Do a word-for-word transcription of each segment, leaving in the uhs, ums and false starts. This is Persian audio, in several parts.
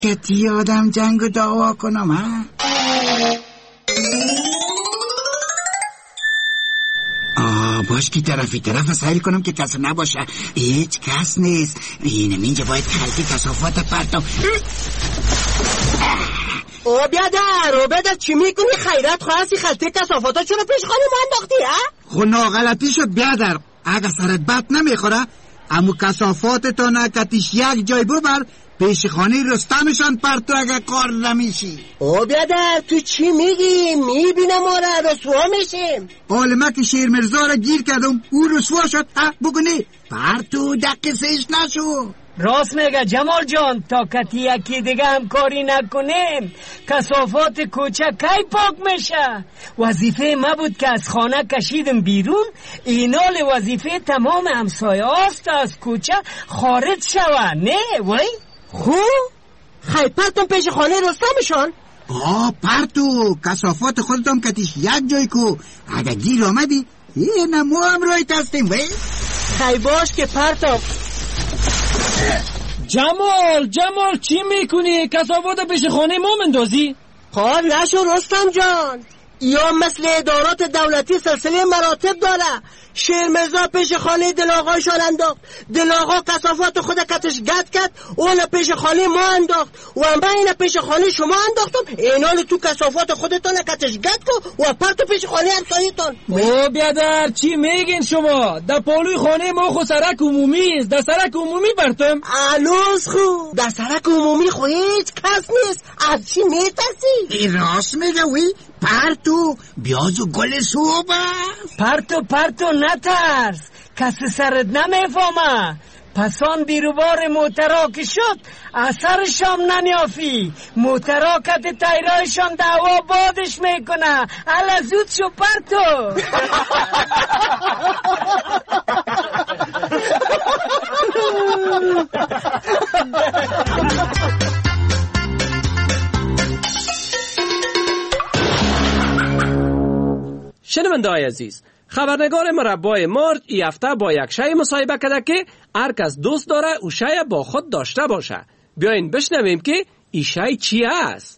کتی آدم جنگ و دعوا کنم ها؟ آه باش که طرفی طرف سیل کنم که کس نباشه. هیچ کس نیست. اینم اینجا باید خلقی کثافات پرتم. او بیادر او بیادر چی میکنی؟ خیرت خواستی خلطه کثافاتا چون پیش خانه ما انداختی ها؟ خو ناغلطی شد بیادر. اگه سرت بد نمیخوره امو کثافات تا نکتیش یک جای ببر پیش خانه رستمشان پرتو اگه کار نمیشی. او بیادر تو چی میگی؟ میبینم ما را رسوا میشیم. حال ما که شیر مرزا را گیر کردم او رسوا شد. ها بگونی پرتو دقیقه سیش نشو. راست میگه جمال جان، تا کتی یکی دیگه هم کاری نکنیم کثافات کوچه کی پاک میشه؟ وظیفه ما بود که از خانه کشیدم بیرون، اینال وظیفه تمام همسایه هاست از کوچه خارج شوه. نه وای خو خی پرتم پیش خانه رستمشان. آه پرتو کثافات خودتم کتیش یک جای کو اگه گیر آمدی اینه ما هم روی تستیم. وای خی باش که پرتم. جمال جمال چی میکنی؟ کثافات پیش خانه ما مندازی؟ خواهد نشو رستم جان، یا مثل ادارات دولتی سلسله مراتب داره. شیر مرزا پیش خانه دلاغایشان انداخت، دلاغا کثافات خود کتش گد کرد، اون پیش خانه ما انداخت و من این پیش خانه شما انداختم. اینال تو کثافات خودتان کتش گد کو و پرتو پیش خانه همسایتان. او بیادر چی میگین شما؟ در پالوی خانه ما خو سرک عمومی است، در سرک عمومی برتم. الوز خو در سرک عمومی خو هیچ کس نیست. از چی میترسی؟ این راست میگه وی پرتو بیازو گل صوبه. پرتو پرتو نترس، کسی سرت نمیفهمه. پسان بیروبار موتراک شد اثرشام نمیافی. موتراکت تایرایشان دعوا بادش میکنه. الا زود شو پرتو. شنونده های عزیز، خبرنگار مربای مارج ای هفته با یک شای مصاحبه کرده که هر کس دوست داره او شای با خود داشته باشه. بیاین بشنویم که ای شای چی است.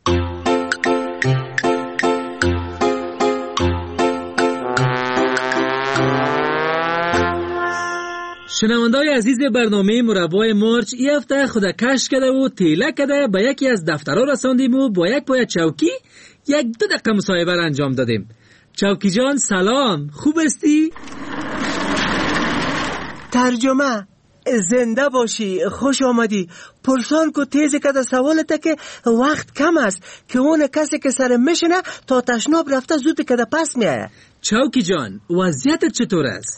شنونده‌های عزیز برنامه مربای مارج ای هفته خود کش کرده و تیله کرده به یکی از دفترها رساندیم و با یک پای چوکی یک دو دقیقه مصاحبه را انجام دادیم. چوکی جان سلام، خوب استی؟ ترجمه زنده باشی، خوش آمدی. پرسان کو تیز کده سوالته که وقت کم است که اون کسی که سر میشنه تا تشناب رفته زود کده پس میایه. چوکی جان وضعیتت چطور است؟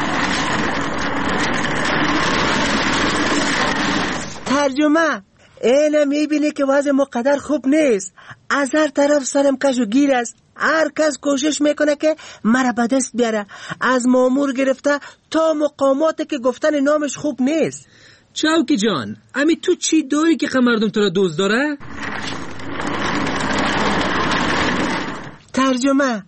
ترجمه اینه میبینی که وضع مقدر خوب نیست. از هر طرف سرم کش و گیر است. هر کس کوشش میکنه که مرا به دست بیاره، از مامور گرفته تا مقاماتی که گفتن نامش خوب نیست. چوکی جان امی تو چی داری که مردم تو را دوست داره؟ ترجمه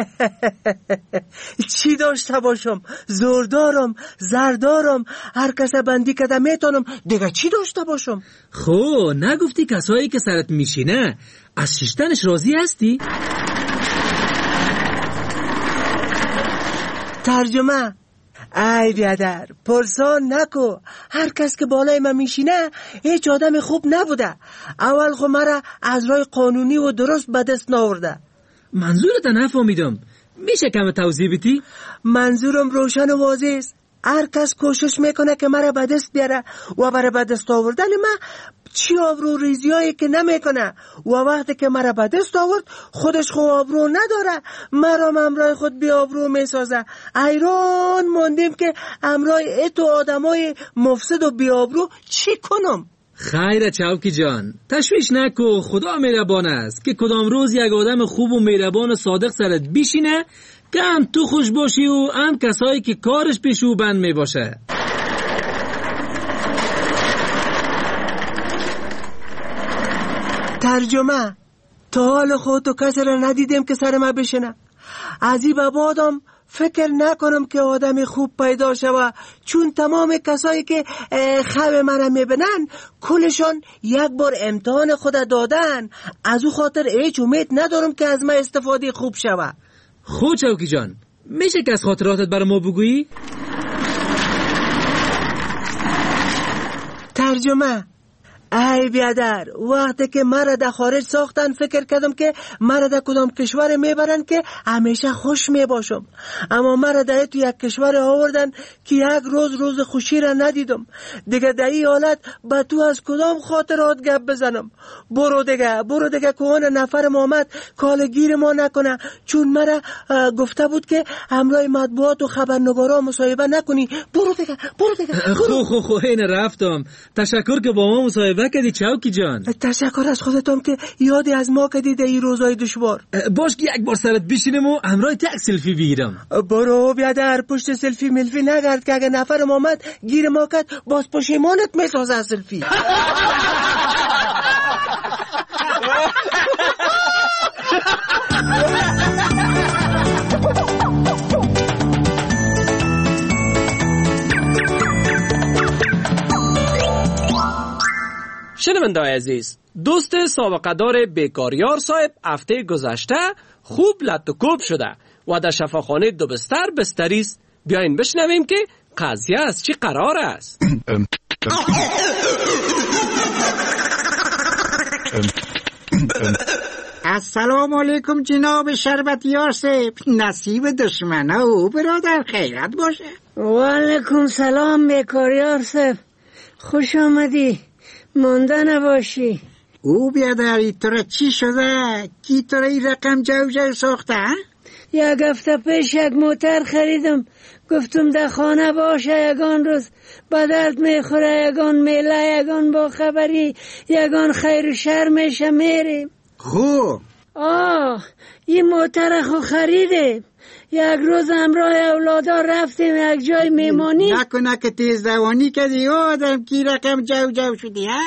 چی داشته باشم؟ زوردارم، زردارم، هر کس بندی کده میتونم. دیگه چی داشته باشم؟ خو نگفتی کسایی که سرت میشینه از ششتنش راضی هستی؟ ترجمه ای بیادر پرسان نکو. هر کس که بالای من میشینه هیچ آدم خوب نبوده. اول خو مرا از راه قانونی و درست به دست ناورده. منظورت نفهمیدم، میشه کم توضیح بدی؟ منظورم روشن و واضح است. هر کس کوشش میکنه که مرا به دست بیاره و برای به دست آوردن من چی آبرو ریزی هایی که نمیکنه و وقتی که مرا به دست آورد خودش خو آبرو نداره، مرا امرای خود بی آبرو میسازه. ایران موندیم که امرای اتو آدمای مفسد و بی آبرو چی کنم؟ خیره چوکی جان تشویش نکو، خدا مهربان است که کدام روز یک آدم خوب و مهربان و صادق سرت بیشینه که هم تو خوش باشی و هم کسایی که کارش پیشو بند می باشه. ترجمه تا حال خودتو کسی را ندیدم که سر ما بشنه. از این بابادم فکر نکنم که آدم خوب پیدا شوه، چون تمام کسایی که خواب منو میبینن کلشان یک بار امتحان خود دادن. از او خاطر هیچ امید ندارم که از من استفاده خوب شوه. خود چوکی جان، میشه که از خاطراتت برای ما بگویی؟ ترجمه: ای بیادر، وقتی که مرا در خارج ساختن فکر کردم که مرا در کدام کشور میبرن که همیشه خوش میباشم، اما مرا در تو یک کشور آوردن که یک روز روز خوشی را ندیدم. دیگه در این حالت با تو از کدام خاطرات گپ بزنم؟ برو دیگه برو دیگه که اون نفر محمد کالگیر ما نکنه، چون مرا گفته بود که همراه مطبوعات و خبرنگارا مصاحبه نکنی. برو دیگه برو دیگه خو خو خو این رفتم. تشکر که با ما مصاحبه کردی چوکی جان. تشکر از خودتون که یادی از ما کردی در این روزای دشوار. باش که یک بار سرت بشینم و همراه تک سلفی بگیرم. برو بیادر، پشت سلفی ملفی نگرد که اگه نفر محمد گیر ما کرد باز پشیمانت میسازه از سلفی. شنونده‌های عزیز، دوست سابقه دار بیکاریار صاحب هفته گذشته خوب لط و کوب شده و در شفاخانه دو بستر بستری است. بیاین بشنویم که قضیه از چی قرار است. السلام علیکم جناب شربتیار صاحب. نصیب دشمنه او برادر خیرت باشه. و علیکم سلام بیکاریار صاحب، خوش آمدی، مانده نباشی. او بیادری تو را چی شده؟ کی تو را این رقم جو جو ساخته؟ یک هفته پیش یک موتر خریدم، گفتم در خانه باشه یگان روز به درد میخوره، یگان میله، یگان با خبری، یگان خیر و شر میشه میریم. خوب. آه این موتر خو خریده. یک روز همراه اولادا رفتیم یک جای میمانی. نکنه که تیز دوانی کردی آدم کی رقم جو جو شدی ها؟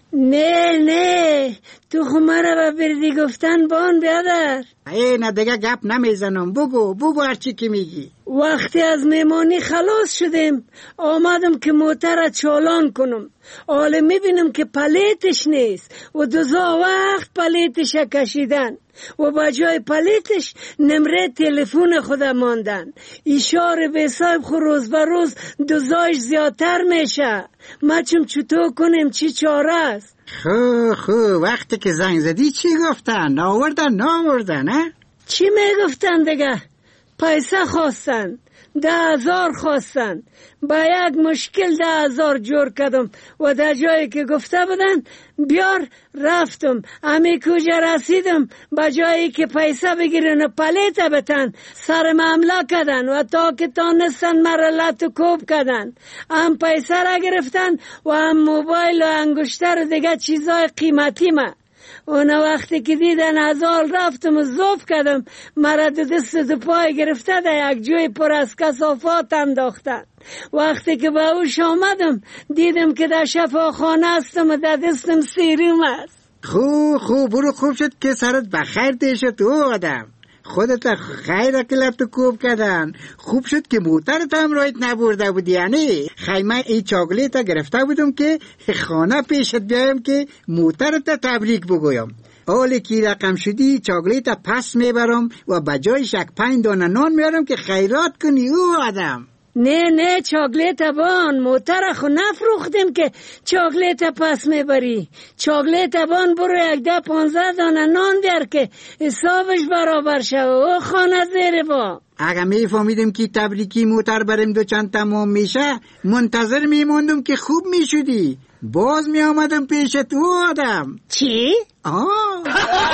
نه نه تو خو مرا به بردی گفتن بان بیادر. ای نه دیگه گپ نمیزنم، بگو بگو هرچی که میگی. وقتی از میمانی خلاص شدیم آمدم که موتر چالان کنم، حالا میبینم که پلیتش نیست و دوزا وقت پلیتش کشیدن و با جای پلیتش نمره تلفن خودم ماندن. اشاره به صاحب خو روز به روز دوزاش زیادتر میشه. ما چم چطور کنیم، چی چاره است؟ خو خو وقتی که زنگ زدی چی گفتن؟ ناوردن ناوردن نه؟ چی میگفتن دیگه؟ پیسه خواستن، ده هزار خواستن. با یک مشکل ده هزار جور کردم و در جایی که گفته بودن بیار رفتم. امی کجا رسیدم با جایی که پیسه بگیرن و پلیت بتن سر معامله کردن و تا که تانستن مرا لط و کوب کردن. هم پیسه را گرفتن و هم موبایل و انگشتر دیگه چیزای قیمتی ما. اون وقتی که دیدن هزار رفتم و زوف کردم، مرا دو دست دو پای گرفته در یک جوی پر از کثافات انداختن. وقتی که به اوش آمدم دیدم که در شفاخانه هستم و در دستم سیروم است. خوب خوب برو، خوب شد که سرت بخیر دیشه تو آدم. خودت خیر که لط و کوب کردن. خوب شد که موترت هم رایت نبرده بودی. یعنی خیمه ای چاکلیت گرفته بودم که خانه پیشت بیایم که موترت تبریک بگویم. حالی که رقم شدی چاکلیت پس میبرم و بجایش یک پنج دانه نان میارم که خیرات کنی او آدم. نه نه چاکلیت بان، موتر خو نفروختیم که چاکلیت پس میبری. چاکلیت بان برو یک ده پانزده دانه نان بیار که حسابش برابر شو و خانه زیر با. اگه میفهمیدم که تبریکی موتر بریم دو چند تمام میشه منتظر میموندم که خوب میشدی، باز میامدم پیشت او آدم. چی؟ آه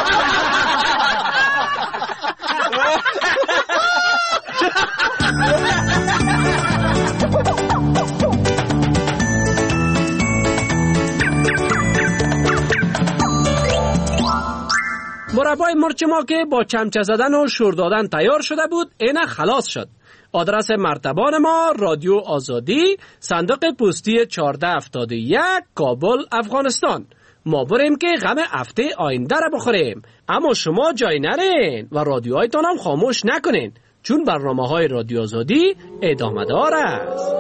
مربای مرچ ما که با چمچه زدن و شور دادن تیار شده بود اینه خلاص شد. آدرس مرتبان ما رادیو آزادی، صندوق پستی چهارده هفتاد و یک، کابل، افغانستان. ما بریم که غم هفته آینده را بخوریم، اما شما جای نرین و رادیوهایتان هم خاموش نکنین. چون برنامه های رادیو آزادی ادامه دار است.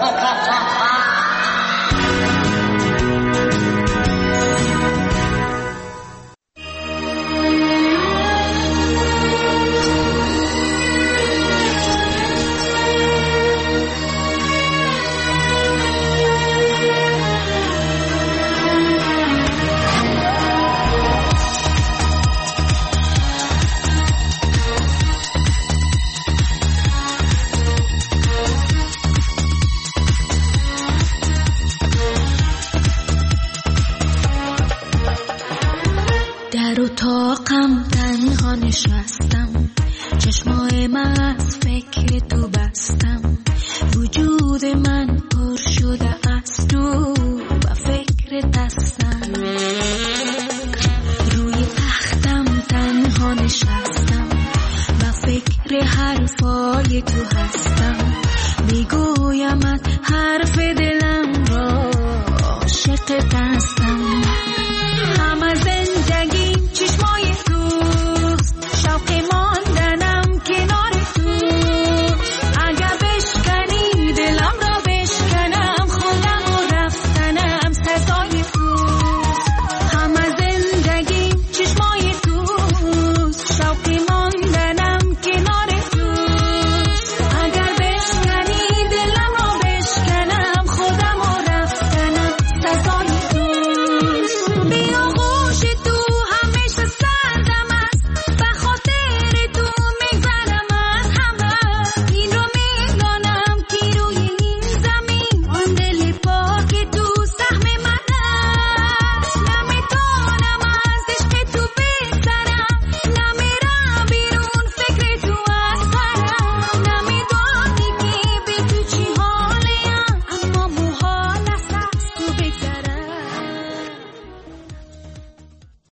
اتاقم تنها نشستم، چشمای من از فکر تو بستم، وجود من پر شده از تو و فکر دستم.